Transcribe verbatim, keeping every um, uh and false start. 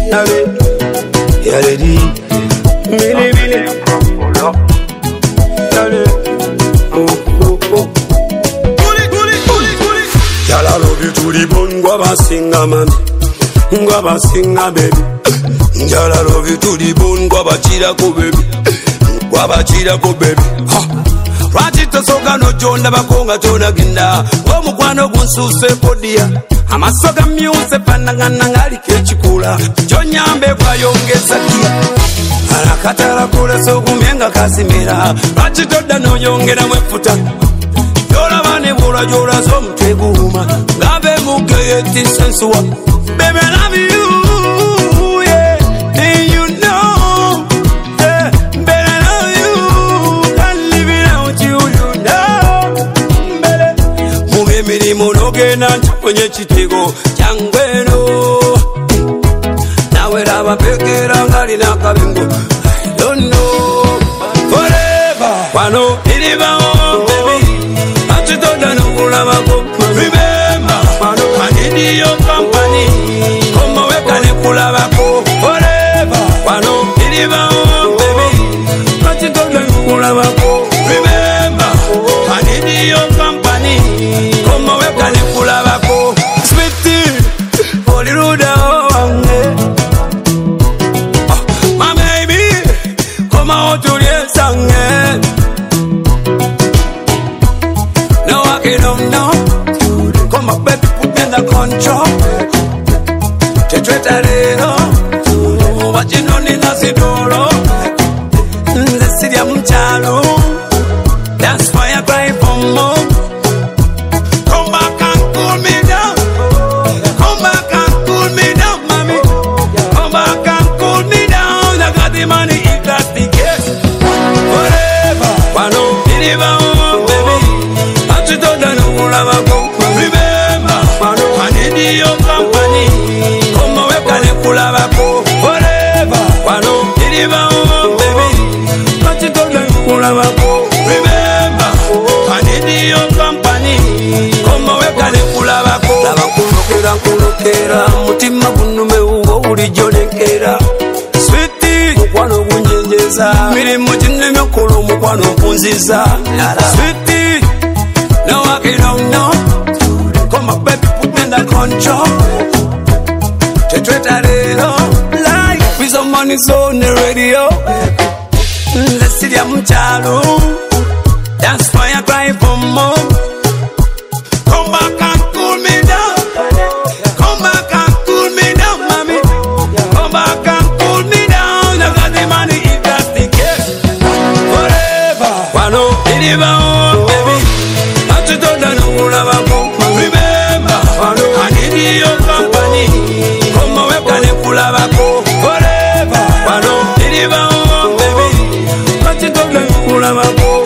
Allez, y'a les dix. Mille, mille. Allez, oh, oh, oh. Y'all love you to the bone, go and sing a man. Go and sing a baby. Y'all love you to the bone, go and cheer go baby. Go and cheer go baby. Rachito soka no jonda bakonga tona ginda. Omu kwano gunsuse podia. Amasoga myuse panangana ngali kechikula. Jonyambe kwa yongeza kia. Arakatala kule soku mienga kasimira. Rachito dano yongera mwefuta. Yola vane vula yola zomte guhuma. Gabe mugeyeti sensuwa. Baby I love you, yeah. And you know, yeah. Baby I love you. Can't live without you, you know. Baby mumemiri munoge nancha kwenye chitego changweno. Nawe raba pekera ngali nakabengo. I don't know. Forever wano iliba on baby. Remember, I need your company. Come away, can you pull up forever? Wano, deliver on, baby. But you don't pull up. Remember, I need your company. Come away, can you pull up? Sweetie, hold it down. My baby, come out to the song. Don't know. Come up, baby, put me in the control. Te tretarero. But you don't need a sidoro. Let's see them chalo. That's why I cry for more. Come back and cool me down. Come back and cool me down, mommy. Come back and cool me down. I got the money, if that's the case. Forever. Wano, deliver on, baby. Remember, I need your company. Come away, can you pull up forever? Wano, deliver on, baby. But you don't pull up. Remember, I need your company. Come away, can you pull up? Lava kulokera kulokera, mutima gunume uwo uli jolekera. Sweetie, mukwano gunjenjeza. Miri mujine mekolo mukwano punziza. Sweetie. No, I don't know. Come up, baby, put me in the control. Te tretarero. Like, with some money on the radio. Let's see them chalo. That's why I cry for more. Come back and cool me down. Come back and cool me down, mommy. Come back and cool me down. I got the money, if that's the case. Forever. Wano, deliver on, baby. Remember, I need your company. Come away, can you pull up forever? Wano, deliver on, baby. But you don't pull up.